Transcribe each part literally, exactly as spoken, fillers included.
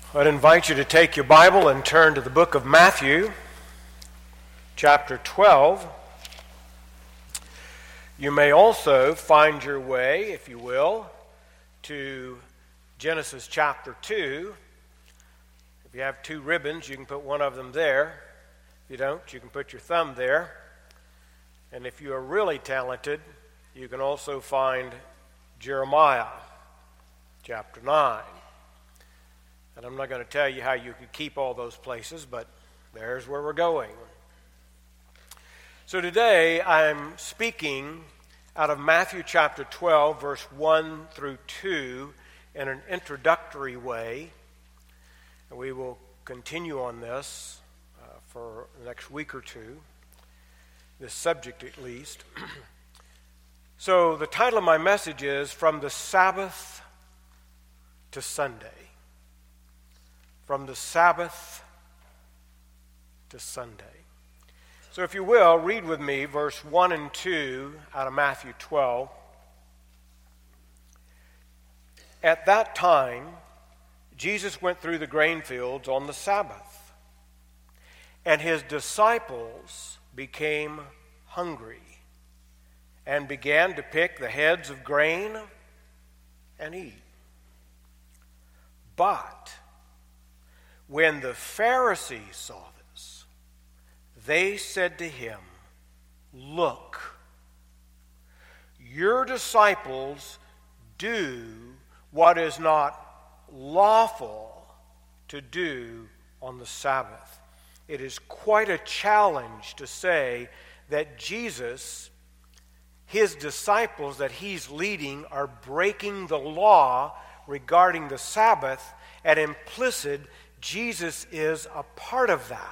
I'd invite you to take your Bible and turn to the book of Matthew, chapter twelve. You may also find your way, if you will, to Genesis chapter two. If you have two ribbons, you can put one of them there. If you don't, you can put your thumb there. And if you are really talented, you can also find Jeremiah chapter nine. And I'm not going to tell you how you could keep all those places, but there's where we're going. So today I'm speaking out of Matthew chapter twelve, verse one through two, in an introductory way. And we will continue on this uh, for the next week or two, this subject at least. So the title of my message is From the Sabbath to Sunday. From the Sabbath to Sunday. So if you will, read with me verse one and two out of Matthew twelve. At that time, Jesus went through the grain fields on the Sabbath, and his disciples became hungry and began to pick the heads of grain and eat. But when the Pharisees saw this, they said to him, "Look, your disciples do what is not lawful to do on the Sabbath." It is quite a challenge to say that Jesus, his disciples that he's leading, are breaking the law regarding the Sabbath, and implicit Jesus is a part of that,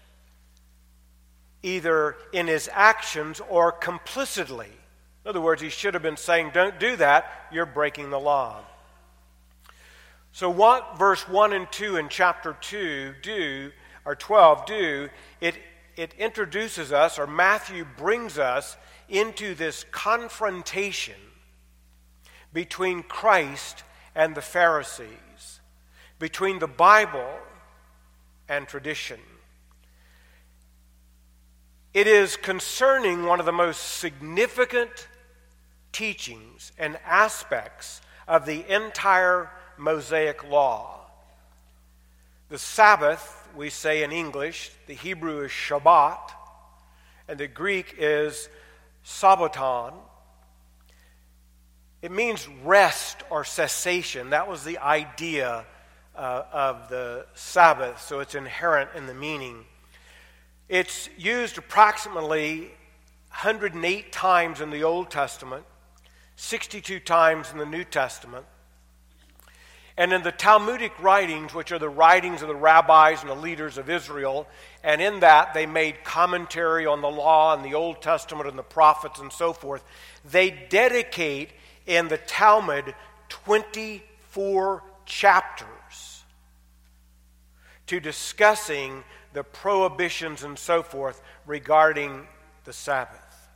either in his actions or complicitly. In other words, he should have been saying, "Don't do that, you're breaking the law." So what verse one and two in chapter two do, or twelve do, it, it introduces us, or Matthew brings us into this confrontation between Christ and the Pharisees, between the Bible and tradition. It is concerning one of the most significant teachings and aspects of the entire Mosaic law. The Sabbath, we say in English, the Hebrew is Shabbat, and the Greek is Sabbaton. It means rest or cessation. That was the idea uh, of the Sabbath, so it's inherent in the meaning. It's used approximately one hundred eight times in the Old Testament, sixty-two times in the New Testament. And in the Talmudic writings, which are the writings of the rabbis and the leaders of Israel, and in that they made commentary on the law and the Old Testament and the prophets and so forth, they dedicate in the Talmud twenty-four chapters to discussing the prohibitions and so forth regarding the Sabbath.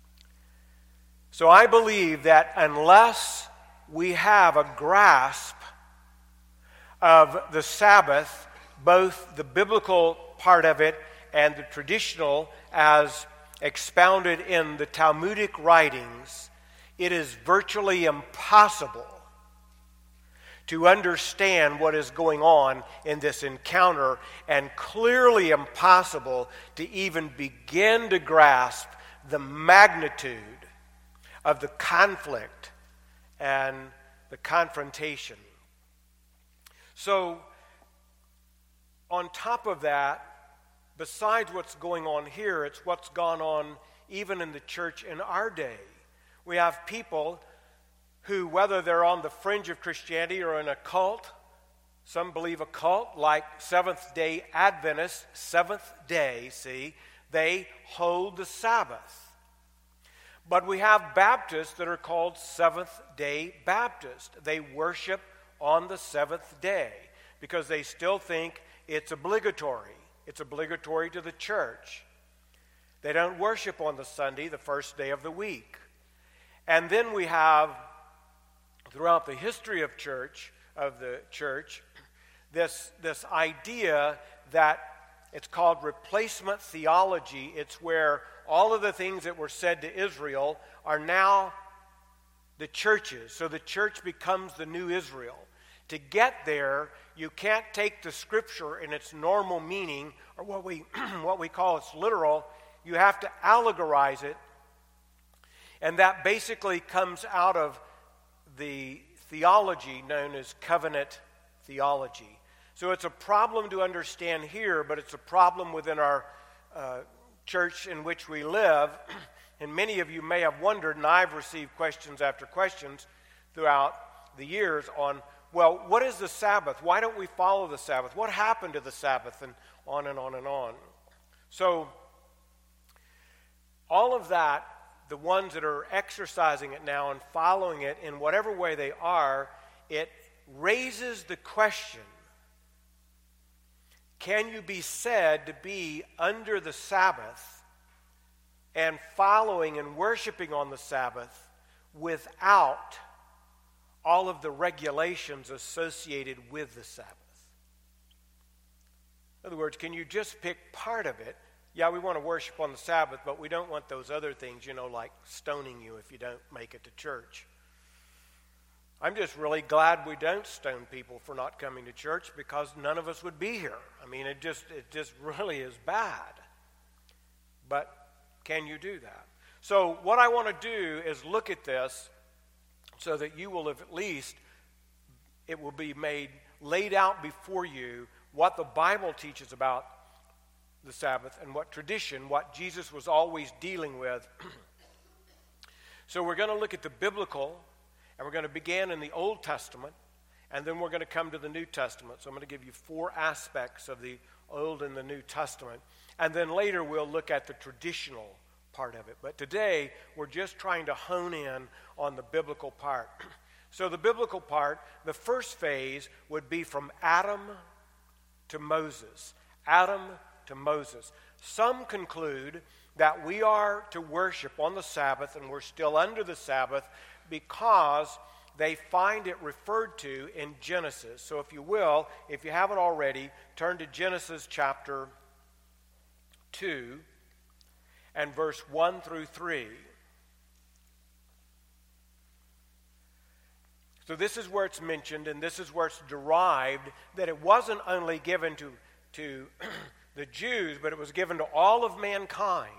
So I believe that unless we have a grasp of the Sabbath, both the biblical part of it and the traditional as expounded in the Talmudic writings, it is virtually impossible to understand what is going on in this encounter, and clearly impossible to even begin to grasp the magnitude of the conflict and the confrontation. So, on top of that, besides what's going on here, it's what's gone on even in the church in our day. We have people who, whether they're on the fringe of Christianity or in a cult, some believe a cult, like Seventh-day Adventists, Seventh Day, see, they hold the Sabbath. But we have Baptists that are called Seventh-day Baptists. They worship on the seventh day because they still think it's obligatory. It's obligatory to the church. They don't worship on the Sunday, the first day of the week. And then we have, throughout the history of church, of the church, this, this idea that it's called replacement theology. It's where all of the things that were said to Israel are now the churches. So the church becomes the new Israel. To get there, you can't take the scripture in its normal meaning, or what we what we call its literal. You have to allegorize it. And that basically comes out of the theology known as covenant theology. So it's a problem to understand here, but it's a problem within our uh, church in which we live. And many of you may have wondered, and I've received questions after questions throughout the years on, well, what is the Sabbath? Why don't we follow the Sabbath? What happened to the Sabbath? And on and on and on. So all of that, the ones that are exercising it now and following it in whatever way they are, it raises the question, can you be said to be under the Sabbath and following and worshiping on the Sabbath without all of the regulations associated with the Sabbath? In other words, can you just pick part of it? Yeah, we want to worship on the Sabbath, but we don't want those other things, you know, like stoning you if you don't make it to church. I'm just really glad we don't stone people for not coming to church, because none of us would be here. I mean, it just it just really is bad. But can you do that? So what I want to do is look at this so that you will have at least, it will be made, laid out before you what the Bible teaches about the Sabbath and what tradition, what Jesus was always dealing with. So we're going to look at the biblical, and we're going to begin in the Old Testament, and then we're going to come to the New Testament. So I'm going to give you four aspects of the Old and the New Testament, and then later we'll look at the traditional part of it. But today we're just trying to hone in on the biblical part. So the biblical part, the first phase would be from Adam to Moses. Adam to Moses. Some conclude that we are to worship on the Sabbath, and we're still under the Sabbath, because they find it referred to in Genesis. So if you will, if you haven't already, turn to Genesis chapter two and verse one through three. So this is where it's mentioned, and this is where it's derived, that it wasn't only given to, to the Jews, but it was given to all of mankind.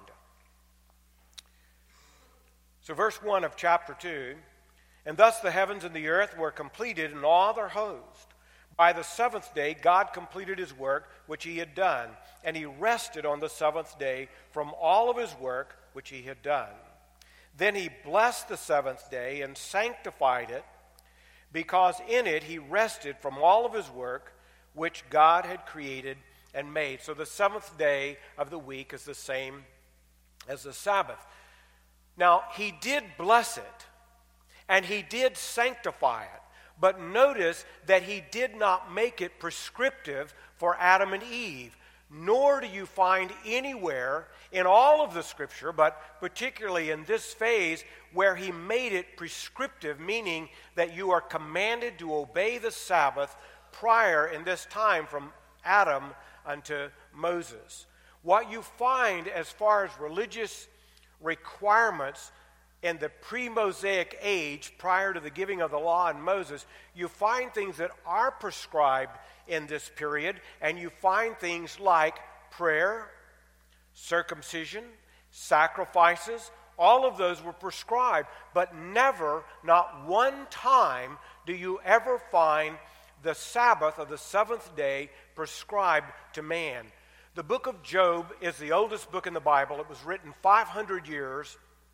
So verse one of chapter two, and thus the heavens and the earth were completed in all their host. By the seventh day God completed his work which he had done, and he rested on the seventh day from all of his work which he had done. Then he blessed the seventh day and sanctified it, because in it he rested from all of his work which God had created and made. So the seventh day of the week is the same as the Sabbath. Now, he did bless it, and he did sanctify it, but notice that he did not make it prescriptive for Adam and Eve, nor do you find anywhere in all of the Scripture, but particularly in this phase, where he made it prescriptive, meaning that you are commanded to obey the Sabbath prior in this time from Adam unto Moses. What you find as far as religious requirements in the pre-Mosaic age, prior to the giving of the law in Moses, you find things that are prescribed in this period, and you find things like prayer, circumcision, sacrifices. All of those were prescribed, but never, not one time, do you ever find the Sabbath of the seventh day prescribed to man. The book of Job is the oldest book in the Bible. It was written five hundred years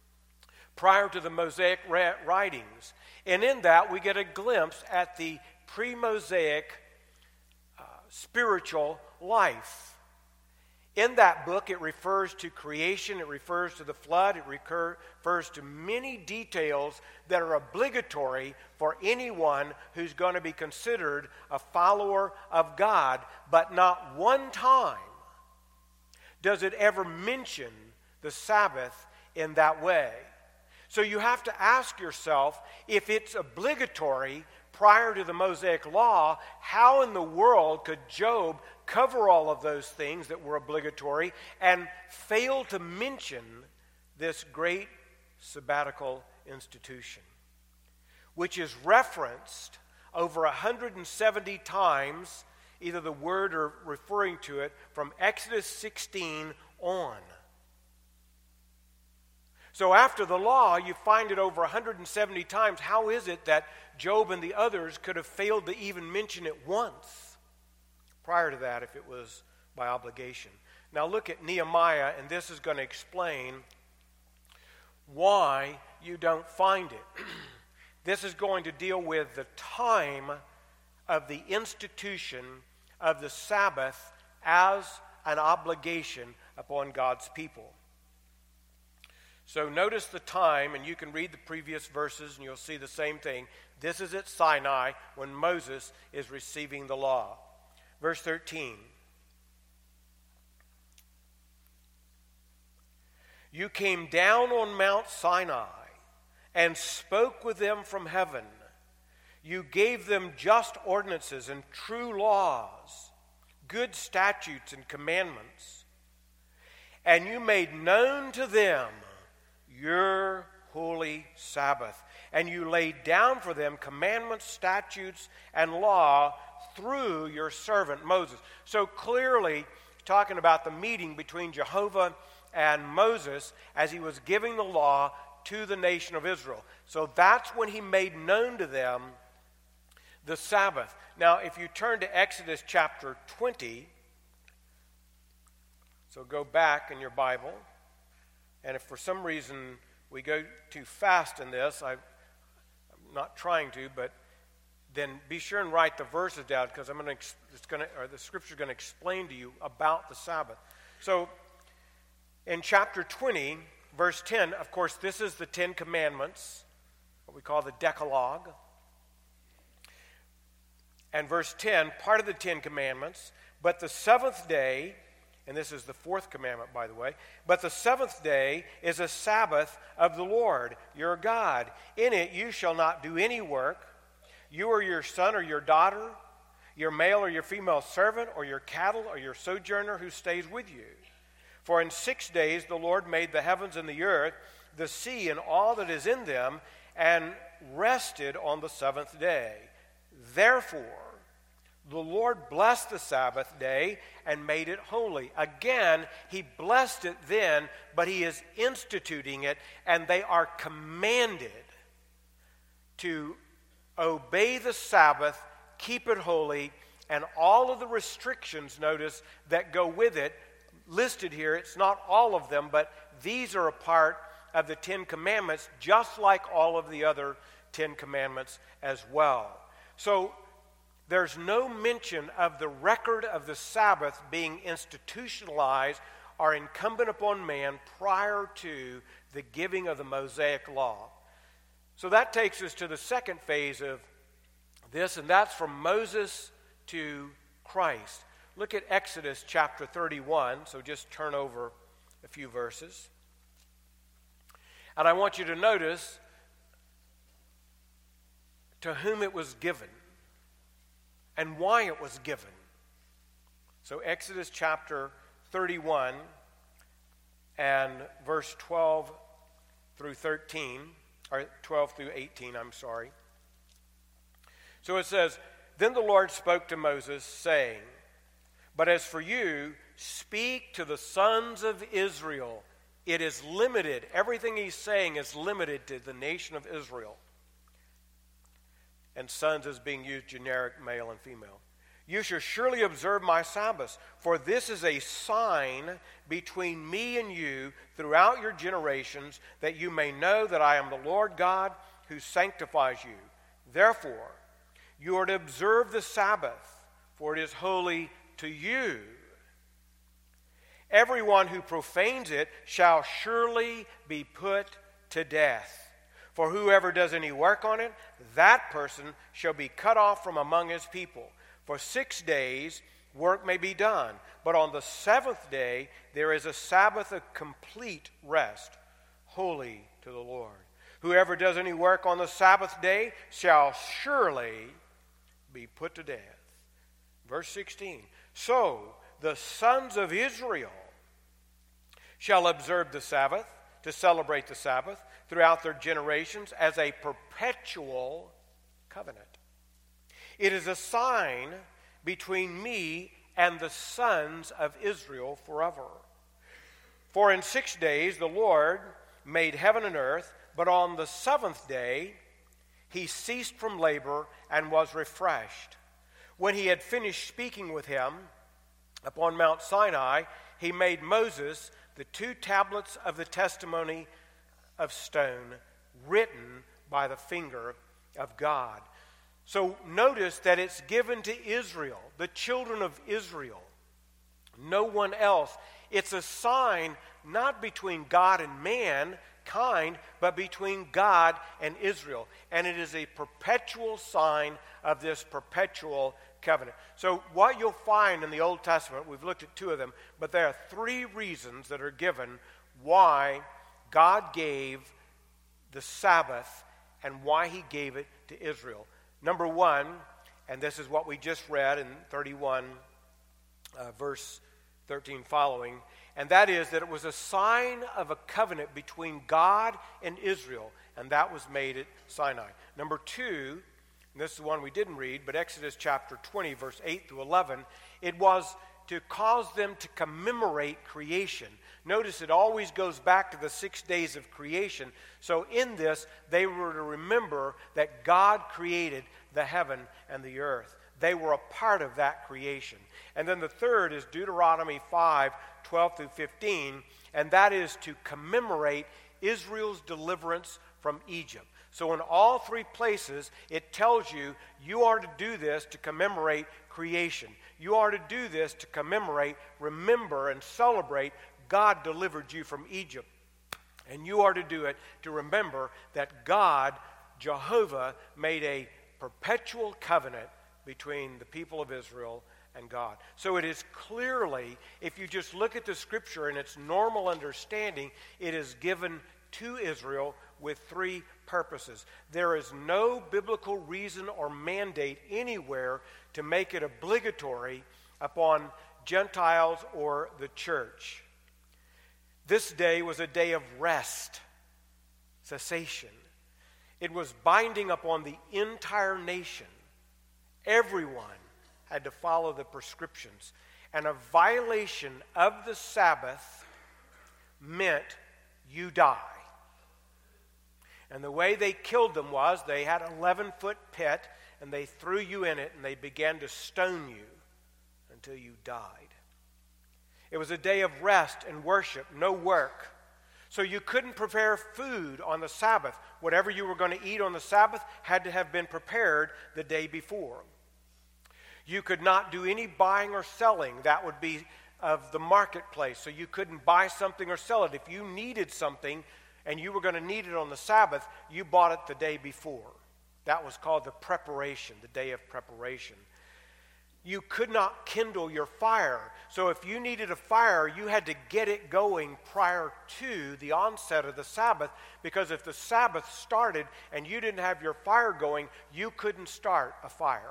prior to the Mosaic writings. And in that, we get a glimpse at the pre-Mosaic uh, spiritual life. In that book, it refers to creation, it refers to the flood, it recur, refers to many details that are obligatory for anyone who's going to be considered a follower of God. But not one time does it ever mention the Sabbath in that way. So you have to ask yourself, if it's obligatory prior to the Mosaic Law, how in the world could Job cover all of those things that were obligatory and fail to mention this great sabbatical institution, which is referenced over one hundred seventy times, either the word or referring to it, from Exodus sixteen on. So after the law, you find it over one hundred seventy times. How is it that Job and the others could have failed to even mention it once prior to that if it was by obligation? Now look at Nehemiah, and this is going to explain why you don't find it. This is going to deal with the time of the institution of the Sabbath as an obligation upon God's people. So notice the time, and you can read the previous verses and you'll see the same thing. This is at Sinai when Moses is receiving the law. Verse thirteen. You came down on Mount Sinai and spoke with them from heaven. You gave them just ordinances and true laws, good statutes and commandments. And you made known to them your holy Sabbath. And you laid down for them commandments, statutes, and law through your servant Moses. So clearly, talking about the meeting between Jehovah and Moses as he was giving the law to the nation of Israel. So that's when he made known to them the Sabbath. Now, if you turn to Exodus chapter twenty, so go back in your Bible, and if for some reason we go too fast in this, I, I'm not trying to, but then be sure and write the verses down, because I'm going to, it's going to, or the Scripture is going to explain to you about the Sabbath. So, in chapter twenty, verse ten, of course, this is the Ten Commandments, what we call the Decalogue. And verse ten, part of the Ten Commandments, but the seventh day, and this is the fourth commandment, by the way, but the seventh day is a Sabbath of the Lord, your God. In it you shall not do any work, you or your son or your daughter, your male or your female servant, or your cattle or your sojourner who stays with you. For in six days the Lord made the heavens and the earth, the sea and all that is in them, and rested on the seventh day. Therefore, the Lord blessed the Sabbath day and made it holy. Again, he blessed it then, but he is instituting it, and they are commanded to obey the Sabbath, keep it holy, and all of the restrictions, notice, that go with it, listed here. It's not all of them, but these are a part of the Ten Commandments, just like all of the other Ten Commandments as well. So there's no mention of the record of the Sabbath being institutionalized or incumbent upon man prior to the giving of the Mosaic Law. So that takes us to the second phase of this, and that's from Moses to Christ. Look at Exodus chapter thirty-one, so just turn over a few verses. And I want you to notice to whom it was given and why it was given. So Exodus chapter thirty-one and verse twelve through thirteen, or twelve through eighteen, I'm sorry. So it says, Then the Lord spoke to Moses, saying, But as for you, speak to the sons of Israel. It is limited. Everything he's saying is limited to the nation of Israel. And sons is being used generic, male and female. You shall surely observe my Sabbaths, for this is a sign between me and you throughout your generations, that you may know that I am the Lord God who sanctifies you. Therefore, you are to observe the Sabbath, for it is holy to you. Everyone who profanes it shall surely be put to death. For whoever does any work on it, that person shall be cut off from among his people. For six days work may be done, but on the seventh day there is a Sabbath of complete rest, holy to the Lord. Whoever does any work on the Sabbath day shall surely be put to death. Verse sixteen. So the sons of Israel shall observe the Sabbath, to celebrate the Sabbath throughout their generations as a perpetual covenant. It is a sign between me and the sons of Israel forever. For in six days the Lord made heaven and earth, but on the seventh day he ceased from labor and was refreshed. When he had finished speaking with him upon Mount Sinai, he made Moses the two tablets of the testimony of stone, written by the finger of God. So notice that it's given to Israel, the children of Israel, no one else. It's a sign not between God and mankind, but between God and Israel. And it is a perpetual sign of this perpetual covenant. So what you'll find in the Old Testament, we've looked at two of them, but there are three reasons that are given why God gave the Sabbath and why he gave it to Israel. Number one, and this is what we just read in thirty-one, uh, verse thirteen following, and that is that it was a sign of a covenant between God and Israel, and that was made at Sinai. Number two, and this is the one we didn't read, but Exodus chapter twenty, verse eight through eleven, it was to cause them to commemorate creation. Notice it always goes back to the six days of creation. So in this, they were to remember that God created the heaven and the earth. They were a part of that creation. And then the third is Deuteronomy five, twelve through fifteen, and that is to commemorate Israel's deliverance from Egypt. So in all three places, it tells you you are to do this to commemorate creation. You are to do this to commemorate, remember, and celebrate God delivered you from Egypt. And you are to do it to remember that God, Jehovah, made a perpetual covenant between the people of Israel and God. So it is clearly, if you just look at the scripture in its normal understanding, it is given to Israel with three purposes. There is no biblical reason or mandate anywhere to make it obligatory upon Gentiles or the church. This day was a day of rest, cessation. It was binding upon the entire nation. Everyone had to follow the prescriptions. And a violation of the Sabbath meant you die. And the way they killed them was they had an eleven-foot pit, and they threw you in it, and they began to stone you until you died. It was a day of rest and worship, no work. So you couldn't prepare food on the Sabbath. Whatever you were going to eat on the Sabbath had to have been prepared the day before. You could not do any buying or selling. That would be of the marketplace. So you couldn't buy something or sell it. If you needed something and you were going to need it on the Sabbath, you bought it the day before. That was called the preparation, the day of preparation. You could not kindle your fire. So if you needed a fire, you had to get it going prior to the onset of the Sabbath, because if the Sabbath started and you didn't have your fire going, you couldn't start a fire.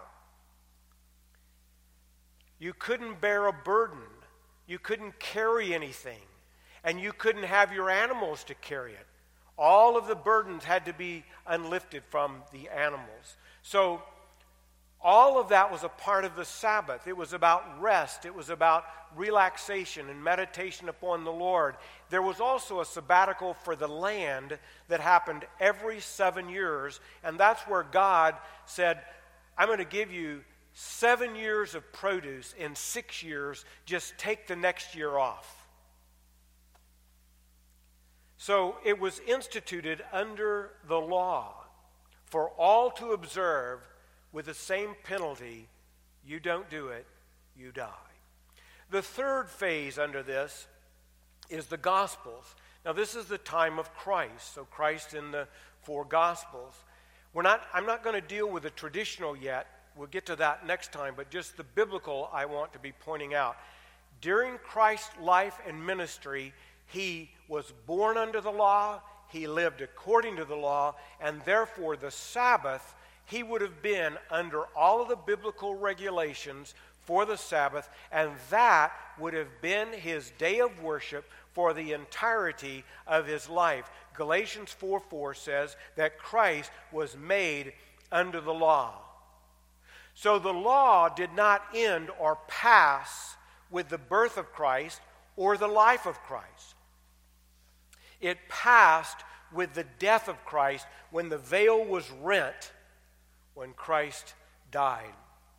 You couldn't bear a burden. You couldn't carry anything. And you couldn't have your animals to carry it. All of the burdens had to be unlifted from the animals. So all of that was a part of the Sabbath. It was about rest. It was about relaxation and meditation upon the Lord. There was also a sabbatical for the land that happened every seven years. And that's where God said, I'm going to give you seven years of produce in six years. Just take the next year off. So it was instituted under the law for all to observe with the same penalty. You don't do it, you die. The third phase under this is the Gospels. Now this is the time of Christ. So Christ in the four Gospels. We're not, I'm not going to deal with the traditional yet. We'll get to that next time, but just the biblical I want to be pointing out. During Christ's life and ministry, he was born under the law, he lived according to the law, and therefore the Sabbath, he would have been under all of the biblical regulations for the Sabbath, and that would have been his day of worship for the entirety of his life. Galatians four four says that Christ was made under the law. So the law did not end or pass with the birth of Christ or the life of Christ. It passed with the death of Christ when the veil was rent, when Christ died.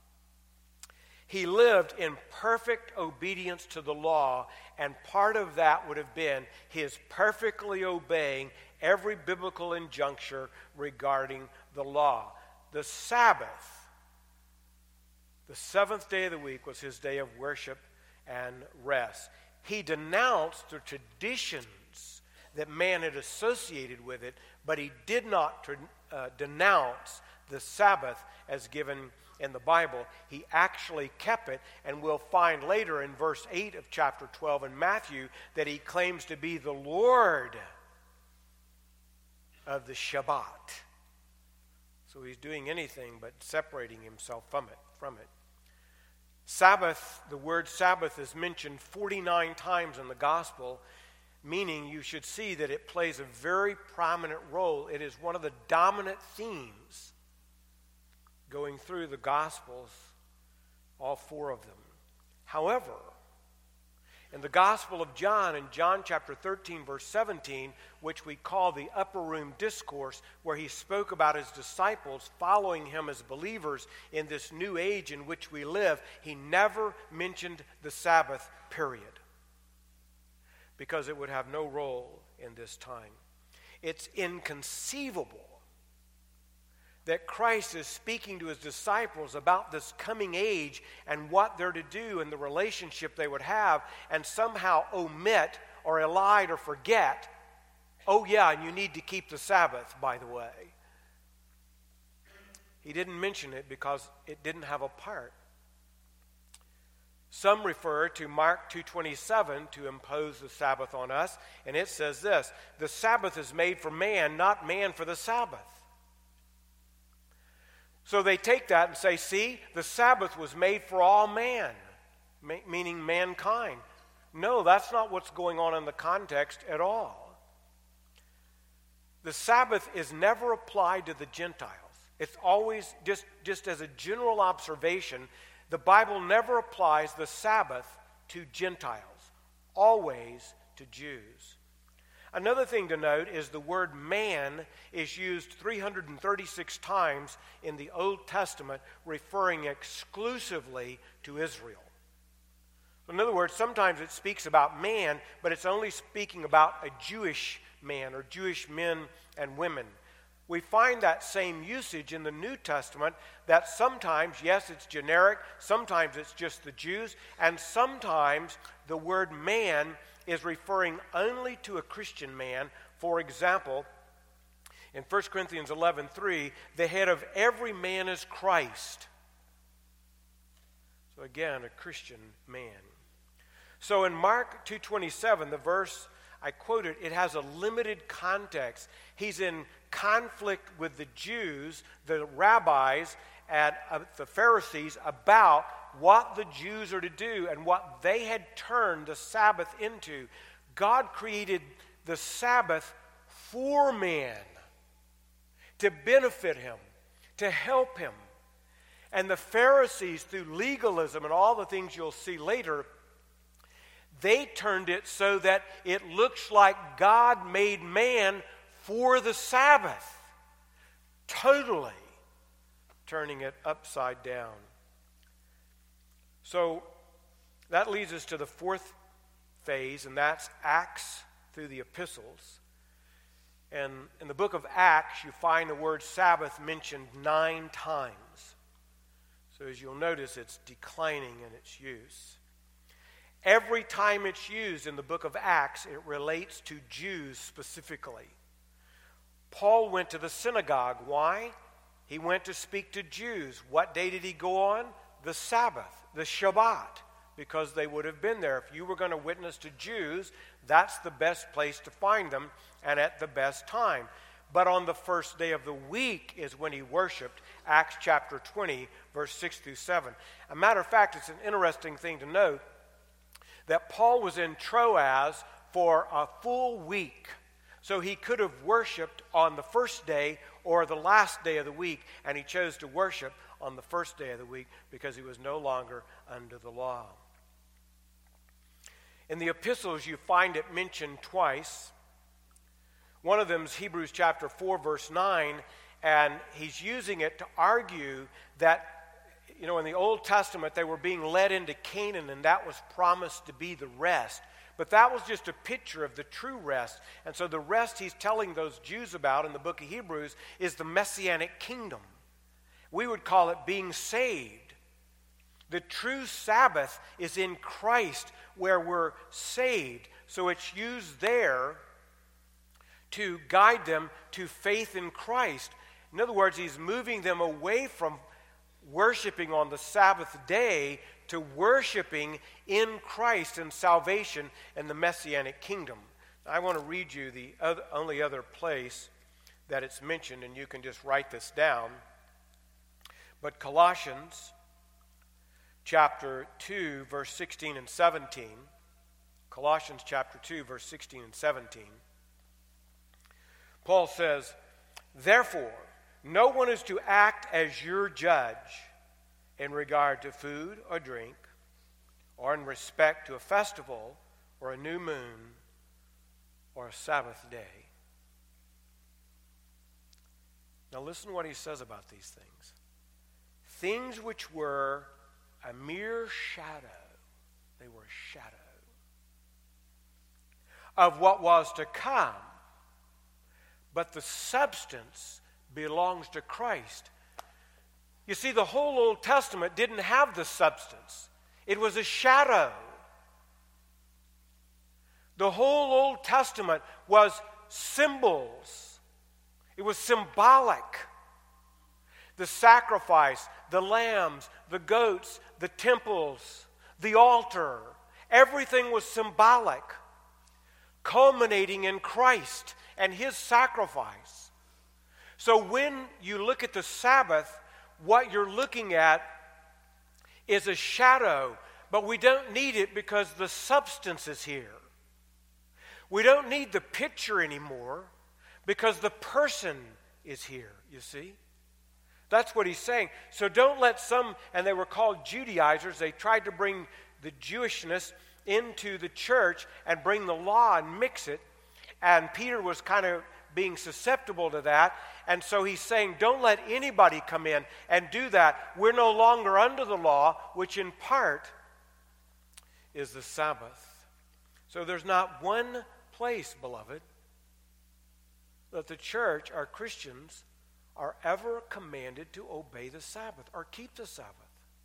He lived in perfect obedience to the law, and part of that would have been his perfectly obeying every biblical injunction regarding the law. The Sabbath, the seventh day of the week, was his day of worship and rest. He denounced the traditions that man had associated with it, but he did not uh, denounce the Sabbath as given in the Bible. He actually kept it, and we'll find later in verse eight of chapter twelve in Matthew that he claims to be the Lord of the Shabbat. So he's doing anything but separating himself from it. From it. Sabbath, the word Sabbath is mentioned forty-nine times in the gospel, meaning you should see that it plays a very prominent role. It is one of the dominant themes going through the Gospels, all four of them. However, in the Gospel of John, in John chapter thirteen, verse seventeen, which we call the Upper Room Discourse, where he spoke about his disciples following him as believers in this new age in which we live, he never mentioned the Sabbath, period, because it would have no role in this time. It's inconceivable that Christ is speaking to his disciples about this coming age and what they're to do and the relationship they would have, and somehow omit or elide or forget, oh yeah, and you need to keep the Sabbath, by the way. He didn't mention it because it didn't have a part. Some refer to Mark two twenty-seven to impose the Sabbath on us, and it says this: the Sabbath is made for man, not man for the Sabbath. So they take that and say, see, the Sabbath was made for all man, ma- meaning mankind. No, that's not what's going on in the context at all. The Sabbath is never applied to the Gentiles. It's always, just, just as a general observation, the Bible never applies the Sabbath to Gentiles, always to Jews. Another thing to note is the word man is used three hundred thirty-six times in the Old Testament, referring exclusively to Israel. In other words, sometimes it speaks about man, but it's only speaking about a Jewish man or Jewish men and women. We find that same usage in the New Testament, that sometimes, yes, it's generic, sometimes it's just the Jews, and sometimes the word man is referring only to a Christian man. For example, in First Corinthians eleven three, the head of every man is Christ. So again, a Christian man. So in Mark two twenty-seven, the verse I quoted, it has a limited context. He's in conflict with the Jews, the rabbis, and uh, the Pharisees about what the Jews are to do and what they had turned the Sabbath into. God created the Sabbath for man, to benefit him, to help him. And the Pharisees, through legalism and all the things you'll see later, they turned it so that it looks like God made man for the Sabbath, totally turning it upside down. So that leads us to the fourth phase, and that's Acts through the epistles. And in the book of Acts, you find the word Sabbath mentioned nine times. So as you'll notice, it's declining in its use. Every time it's used in the book of Acts, it relates to Jews specifically. Paul went to the synagogue. Why? He went to speak to Jews. What day did he go on? The Sabbath, the Shabbat, because they would have been there. If you were going to witness to Jews, that's the best place to find them and at the best time. But on the first day of the week is when he worshiped, Acts chapter twenty, verse six through seven. A matter of fact, it's an interesting thing to note that Paul was in Troas for a full week. So he could have worshiped on the first day or the last day of the week, and he chose to worship on the first day of the week because he was no longer under the law. In the epistles, you find it mentioned twice. One of them is Hebrews chapter four, verse nine, and he's using it to argue that, you know, in the Old Testament, they were being led into Canaan, and that was promised to be the rest. But that was just a picture of the true rest. And so the rest he's telling those Jews about in the book of Hebrews is the Messianic kingdom. We would call it being saved. The true Sabbath is in Christ, where we're saved. So it's used there to guide them to faith in Christ. In other words, he's moving them away from worshiping on the Sabbath day to worshiping in Christ and salvation and the Messianic kingdom. I want to read you the other, only other place that it's mentioned, and you can just write this down. But Colossians chapter two, verse sixteen and seventeen. Colossians chapter two, verse sixteen and seventeen. Paul says, "Therefore, no one is to act as your judge in regard to food or drink, or in respect to a festival or a new moon or a Sabbath day." Now listen to what he says about these things. Things which were a mere shadow, they were a shadow of what was to come, but the substance belongs to Christ. You see, the whole Old Testament didn't have the substance. It was a shadow. The whole Old Testament was symbols. It was symbolic. The sacrifice, the lambs, the goats, the temples, the altar, everything was symbolic, culminating in Christ and his sacrifice. So when you look at the Sabbath, what you're looking at is a shadow, but we don't need it because the substance is here. We don't need the picture anymore because the person is here, you see? That's what he's saying. So don't let some, and they were called Judaizers, they tried to bring the Jewishness into the church and bring the law and mix it. And Peter was kind of being susceptible to that. And so he's saying, don't let anybody come in and do that. We're no longer under the law, which in part is the Sabbath. So there's not one place, beloved, that the church, our Christians, are ever commanded to obey the Sabbath or keep the Sabbath.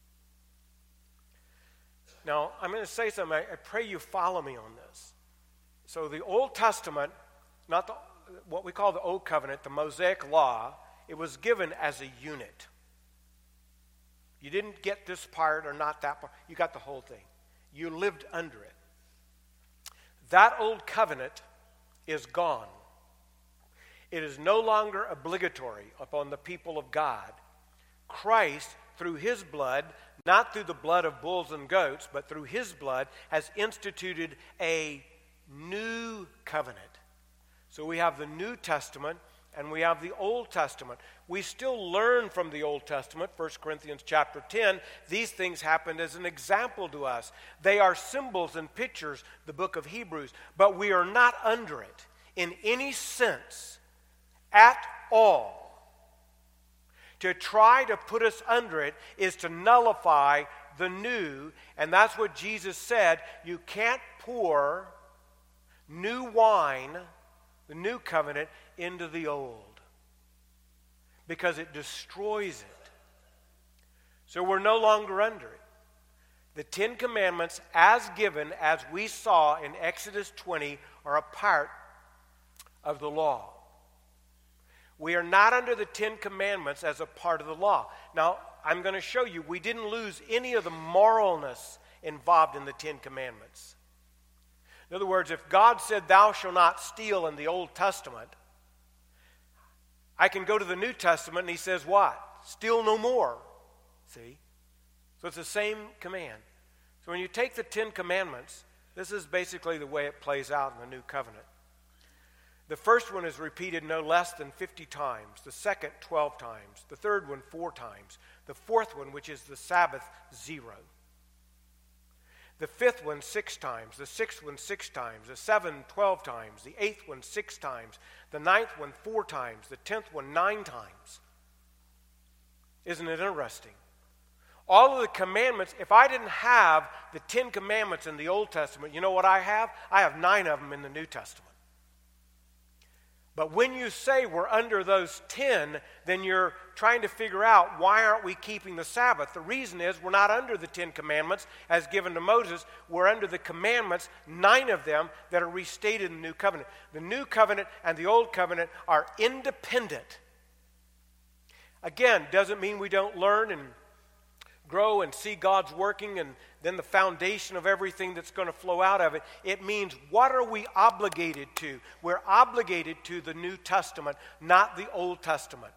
Now, I'm going to say something. I, I pray you follow me on this. So the Old Testament, not the, what we call the Old Covenant, the Mosaic Law, it was given as a unit. You didn't get this part or not that part. You got the whole thing. You lived under it. That Old Covenant is gone. It is no longer obligatory upon the people of God. Christ, through his blood, not through the blood of bulls and goats, but through his blood, has instituted a new covenant. So we have the New Testament and we have the Old Testament. We still learn from the Old Testament, First Corinthians chapter ten. These things happened as an example to us. They are symbols and pictures, the book of Hebrews, but we are not under it in any sense at all. To try to put us under it is to nullify the new, and that's what Jesus said. You can't pour new wine, the new covenant, into the old because it destroys it. So we're no longer under it. The Ten Commandments, as given, as we saw in Exodus twenty, are a part of the law. We are not under the Ten Commandments as a part of the law. Now, I'm going to show you we didn't lose any of the moralness involved in the Ten Commandments. In other words, if God said, thou shalt not steal in the Old Testament, I can go to the New Testament and he says what? Steal no more. See? So it's the same command. So when you take the Ten Commandments, this is basically the way it plays out in the New Covenant. The first one is repeated no less than fifty times. The second, twelve times. The third one, four times. The fourth one, which is the Sabbath, zero. The fifth one, six times. The sixth one, six times. The seventh, twelve times. The eighth one, six times. The ninth one, four times. The tenth one, nine times. Isn't it interesting? All of the commandments, if I didn't have the Ten Commandments in the Old Testament, you know what I have? I have nine of them in the New Testament. But when you say we're under those ten, then you're trying to figure out why aren't we keeping the Sabbath? The reason is we're not under the Ten Commandments as given to Moses. We're under the commandments, nine of them, that are restated in the New Covenant. The New Covenant and the Old Covenant are independent. Again, doesn't mean we don't learn and grow and see God's working and then the foundation of everything that's going to flow out of it. It means, what are we obligated to? We're obligated to the New Testament, not the Old Testament.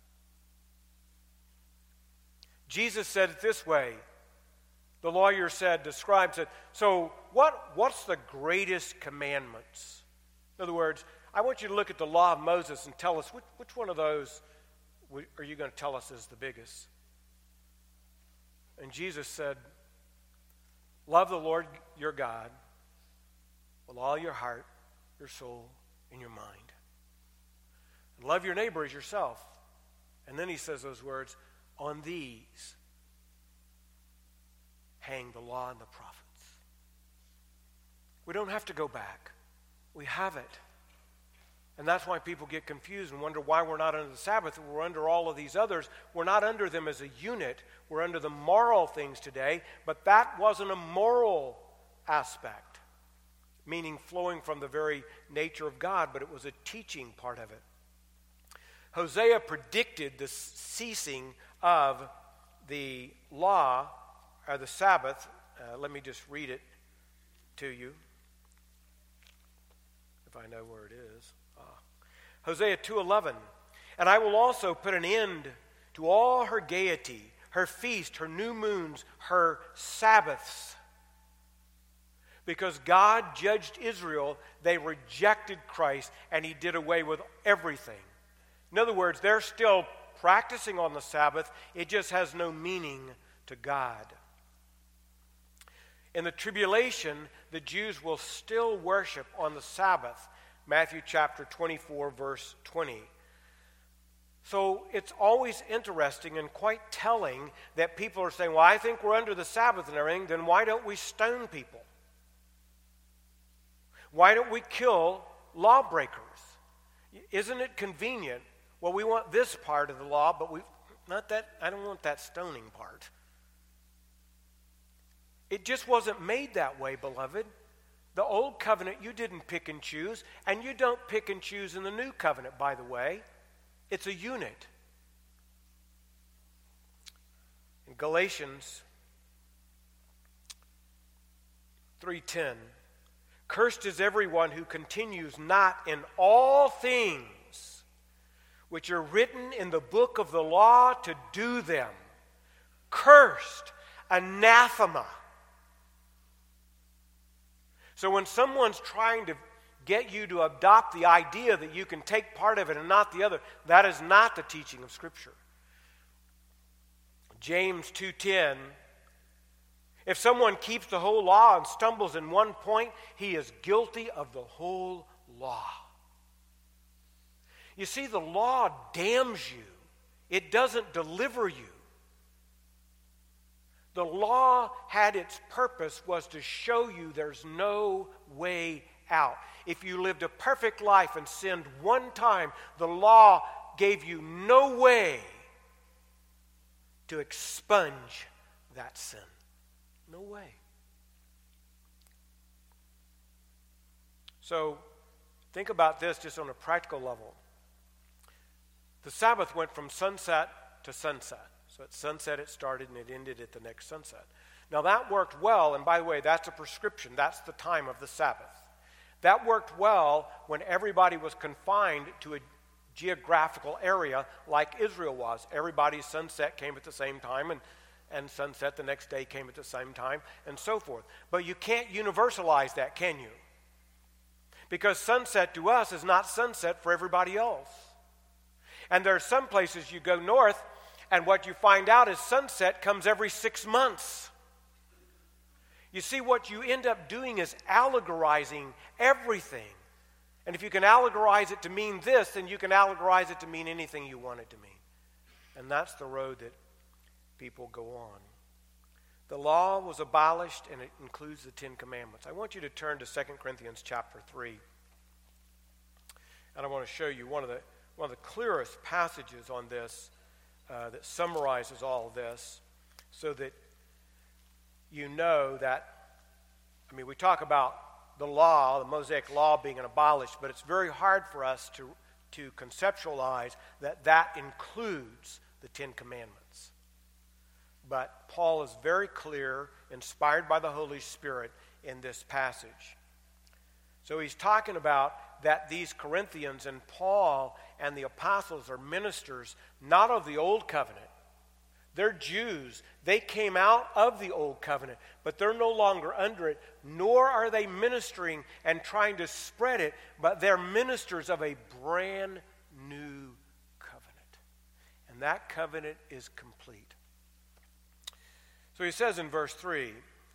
Jesus said it this way. The lawyer said, the scribe said, so what, what's the greatest commandments? In other words, I want you to look at the law of Moses and tell us, which, which one of those are you going to tell us is the biggest? And Jesus said, love the Lord your God with all your heart, your soul, and your mind. And love your neighbor as yourself. And then he says those words, on these hang the law and the prophets. We don't have to go back. We have it. And that's why people get confused and wonder why we're not under the Sabbath. We're under all of these others. We're not under them as a unit. We're under the moral things today. But that wasn't a moral aspect, meaning flowing from the very nature of God, but it was a teaching part of it. Hosea predicted the ceasing of the law, or the Sabbath. Uh, let me just read it to you, if I know where it is. Hosea two eleven, and I will also put an end to all her gaiety, her feast, her new moons, her Sabbaths. Because God judged Israel, they rejected Christ, and he did away with everything. In other words, they're still practicing on the Sabbath. It just has no meaning to God. In the tribulation, the Jews will still worship on the Sabbath. Matthew chapter twenty-four, verse twenty. So it's always interesting and quite telling that people are saying, well, I think we're under the Sabbath and everything, then why don't we stone people? Why don't we kill lawbreakers? Isn't it convenient? Well, we want this part of the law, but we not that. I don't want that stoning part. It just wasn't made that way, beloved. The Old Covenant, you didn't pick and choose, and you don't pick and choose in the New Covenant, by the way. It's a unit. In Galatians three ten, cursed is everyone who continues not in all things which are written in the book of the law to do them. Cursed, anathema. So when someone's trying to get you to adopt the idea that you can take part of it and not the other, that is not the teaching of Scripture. James two ten, if someone keeps the whole law and stumbles in one point, he is guilty of the whole law. You see, the law damns you. It doesn't deliver you. The law had its purpose was to show you there's no way out. If you lived a perfect life and sinned one time, the law gave you no way to expunge that sin. No way. So think about this just on a practical level. The Sabbath went from sunset to sunset. So at sunset it started and it ended at the next sunset. Now that worked well, and by the way, that's a prescription. That's the time of the Sabbath. That worked well when everybody was confined to a geographical area like Israel was. Everybody's sunset came at the same time, and, and sunset the next day came at the same time, and so forth. But you can't universalize that, can you? Because sunset to us is not sunset for everybody else. And there are some places you go north, and what you find out is sunset comes every six months. You see, what you end up doing is allegorizing everything. And if you can allegorize it to mean this, then you can allegorize it to mean anything you want it to mean. And that's the road that people go on. The law was abolished, and it includes the Ten Commandments. I want you to turn to Second Corinthians chapter three. And I want to show you one of the, one of the clearest passages on this uh, that summarizes all of this so that you know that, I mean, we talk about the law, the Mosaic law being abolished, but it's very hard for us to, to conceptualize that that includes the Ten Commandments. But Paul is very clear, inspired by the Holy Spirit, in this passage. So he's talking about that these Corinthians and Paul and the apostles are ministers not of the old covenant. They're Jews. They came out of the old covenant, but they're no longer under it, nor are they ministering and trying to spread it, but they're ministers of a brand new covenant. And that covenant is complete. So he says in verse three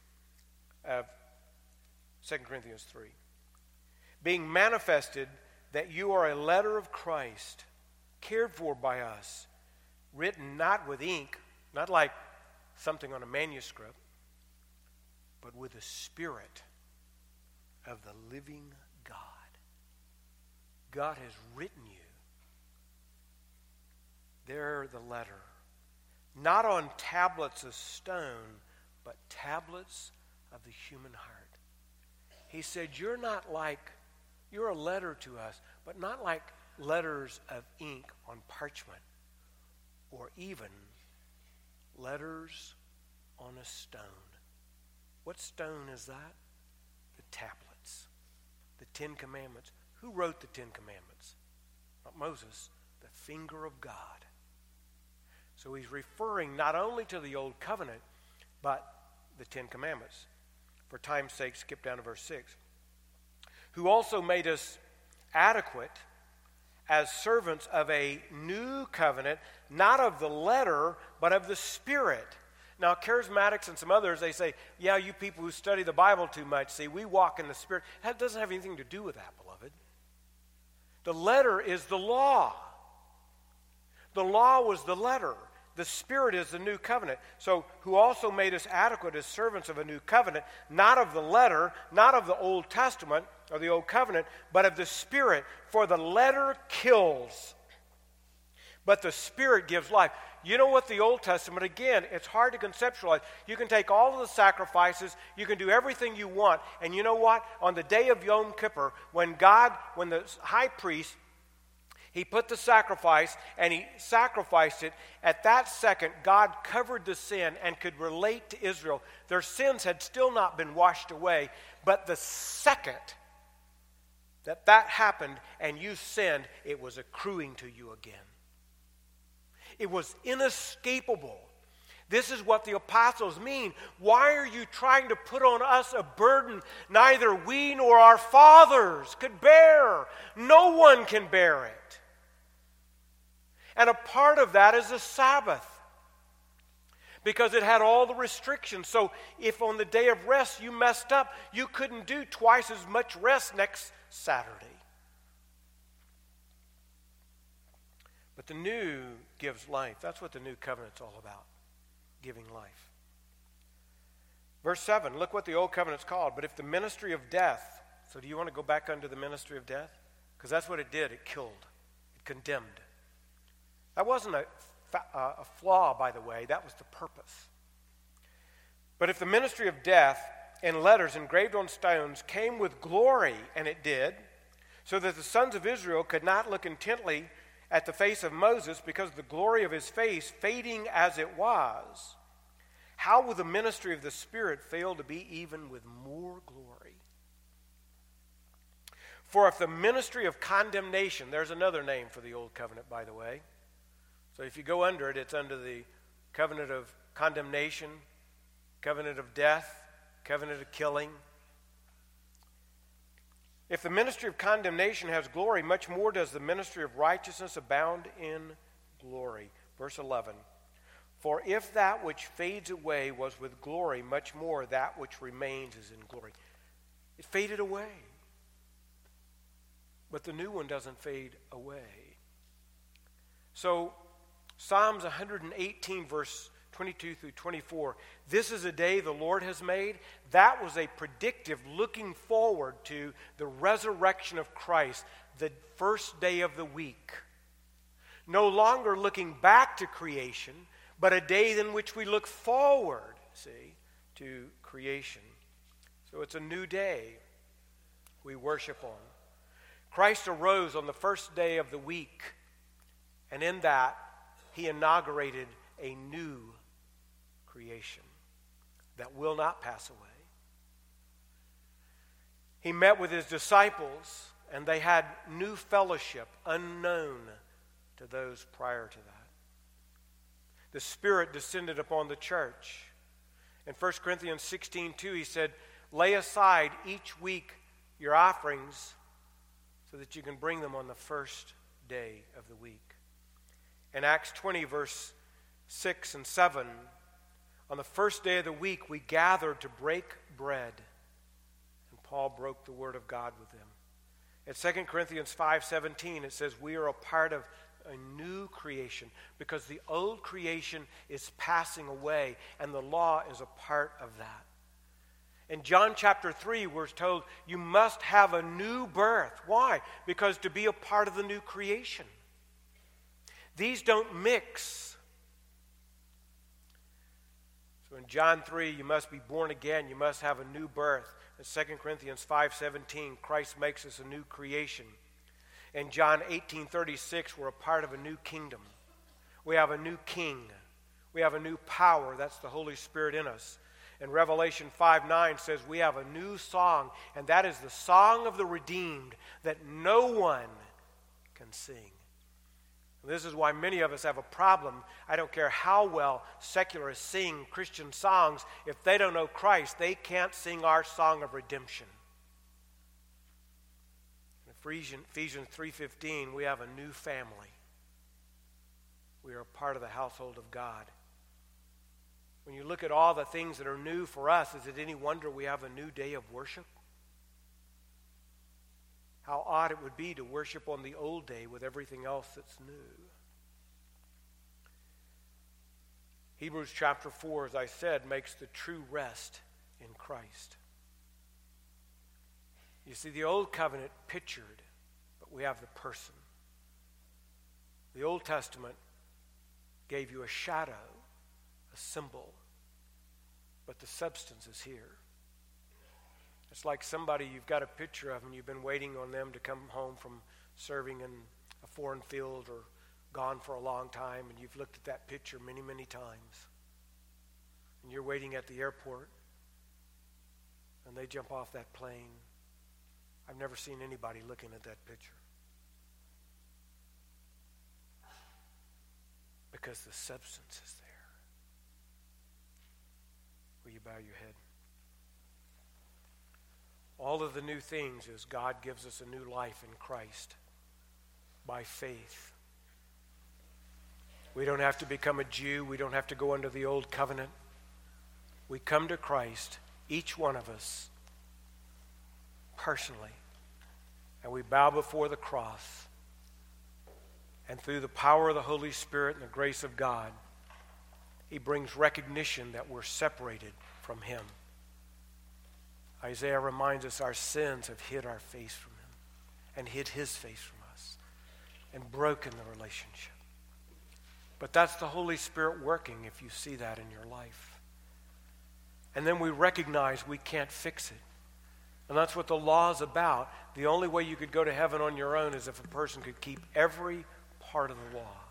of Second Corinthians three, being manifested that you are a letter of Christ, cared for by us, written not with ink, not like something on a manuscript, but with the Spirit of the living God. God has written you. There, the letter. Not on tablets of stone, but tablets of the human heart. He said, you're not like, you're a letter to us, but not like letters of ink on parchment, or even letters on a stone. What stone is that? The tablets. The Ten Commandments. Who wrote the Ten Commandments? Not Moses, the finger of God. So he's referring not only to the Old Covenant, but the Ten Commandments. For time's sake, skip down to verse six. Who also made us adequate as servants of a new covenant, not of the letter, but of the Spirit. Now, charismatics and some others, they say, yeah, you people who study the Bible too much, see, we walk in the Spirit. That doesn't have anything to do with that, beloved. The letter is the law. The law was the letter. The Spirit is the new covenant. So, who also made us adequate as servants of a new covenant, not of the letter, not of the Old Testament or the Old Covenant, but of the Spirit. For the letter kills, but the Spirit gives life. You know what the Old Testament, again, it's hard to conceptualize. You can take all of the sacrifices, you can do everything you want, and you know what? On the day of Yom Kippur, when God, when the high priest, he put the sacrifice and he sacrificed it. At that second, God covered the sin and could relate to Israel. Their sins had still not been washed away, but the second that that happened and you sinned, it was accruing to you again. It was inescapable. This is what the apostles mean. Why are you trying to put on us a burden neither we nor our fathers could bear? No one can bear it. And a part of that is the Sabbath, because it had all the restrictions. So if on the day of rest you messed up, you couldn't do twice as much rest next Saturday. But the new gives life. That's what the new covenant's all about, giving life. Verse seven, look what the old covenant's called. But if the ministry of death, so do you want to go back under the ministry of death? Because that's what it did. It killed. It condemned. That wasn't a, a flaw, by the way. That was the purpose. But if the ministry of death in letters engraved on stones came with glory, and it did, so that the sons of Israel could not look intently at the face of Moses because of the glory of his face fading as it was, how will the ministry of the Spirit fail to be even with more glory? For if the ministry of condemnation, there's another name for the old covenant, by the way. So if you go under it, it's under the covenant of condemnation, covenant of death, covenant of killing. If the ministry of condemnation has glory, much more does the ministry of righteousness abound in glory. Verse eleven. For if that which fades away was with glory, much more that which remains is in glory. It faded away. But the new one doesn't fade away. So Psalms one hundred eighteen, verse twenty-two through twenty-four, this is a day the Lord has made. That was a predictive looking forward to the resurrection of Christ, the first day of the week. No longer looking back to creation, but a day in which we look forward, see, to creation. So it's a new day we worship on. Christ arose on the first day of the week, and in that, he inaugurated a new creation that will not pass away. He met with his disciples, and they had new fellowship unknown to those prior to that. The Spirit descended upon the church. In First Corinthians sixteen two, he said, lay aside each week your offerings so that you can bring them on the first day of the week. In Acts twenty, verse six and seven, on the first day of the week, we gathered to break bread. And Paul broke the word of God with them. In Second Corinthians five seventeen, it says we are a part of a new creation because the old creation is passing away and the law is a part of that. In John chapter three, we're told you must have a new birth. Why? Because to be a part of the new creation. These don't mix. So in John three, you must be born again. You must have a new birth. In Second Corinthians five seventeen, Christ makes us a new creation. In John eighteen thirty-six, we're a part of a new kingdom. We have a new king. We have a new power. That's the Holy Spirit in us. And Revelation five nine says we have a new song, and that is the song of the redeemed that no one can sing. This is why many of us have a problem. I don't care how well secularists sing Christian songs. If they don't know Christ, they can't sing our song of redemption. In Ephesians three fifteen, we have a new family. We are a part of the household of God. When you look at all the things that are new for us, is it any wonder we have a new day of worship? How odd it would be to worship on the old day with everything else that's new. Hebrews chapter four, as I said, makes the true rest in Christ. You see, the old covenant pictured, but we have the person. The Old Testament gave you a shadow, a symbol, but the substance is here. It's like somebody you've got a picture of and you've been waiting on them to come home from serving in a foreign field or gone for a long time, and you've looked at that picture many, many times. And you're waiting at the airport, and they jump off that plane. I've never seen anybody looking at that picture. Because the substance is there. Will you bow your head? All of the new things is God gives us a new life in Christ by faith. We don't have to become a Jew. We don't have to go under the old covenant. We come to Christ, each one of us, personally, and we bow before the cross. And through the power of the Holy Spirit and the grace of God, he brings recognition that we're separated from him. Isaiah reminds us our sins have hid our face from him and hid his face from us and broken the relationship. But that's the Holy Spirit working if you see that in your life. And then we recognize we can't fix it. And that's what the law is about. The only way you could go to heaven on your own is if a person could keep every part of the law.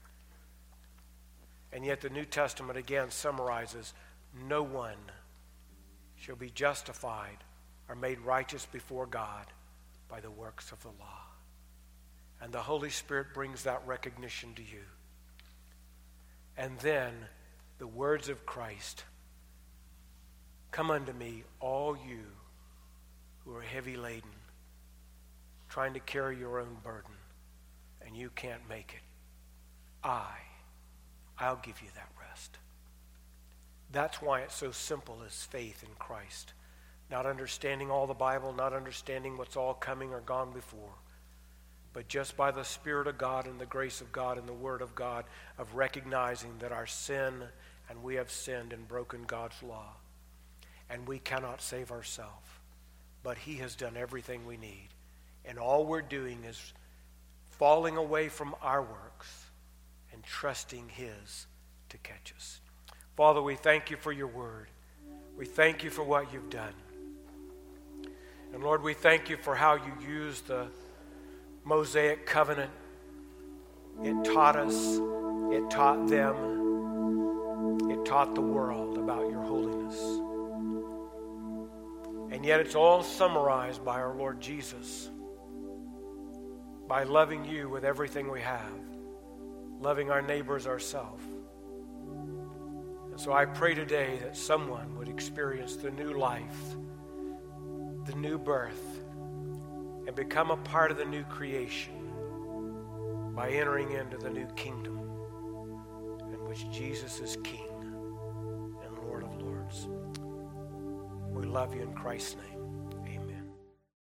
And yet the New Testament again summarizes, no one shall be justified or made righteous before God by the works of the law. And the Holy Spirit brings that recognition to you. And then the words of Christ, come unto me, all you who are heavy laden, trying to carry your own burden, and you can't make it. I, I'll give you that rest. That's why it's so simple as faith in Christ. Not understanding all the Bible, not understanding what's all coming or gone before, but just by the Spirit of God and the grace of God and the Word of God, of recognizing that our sin, and we have sinned and broken God's law, and we cannot save ourselves, but He has done everything we need. And all we're doing is falling away from our works and trusting His to catch us. Father, we thank you for your word. We thank you for what you've done. And Lord, we thank you for how you used the Mosaic covenant. It taught us, it taught them, it taught the world about your holiness. And yet it's all summarized by our Lord Jesus, by loving you with everything we have, loving our neighbors ourselves. And so I pray today that someone would experience the new life, the new birth, and become a part of the new creation by entering into the new kingdom in which Jesus is King and Lord of Lords. We love you in Christ's name.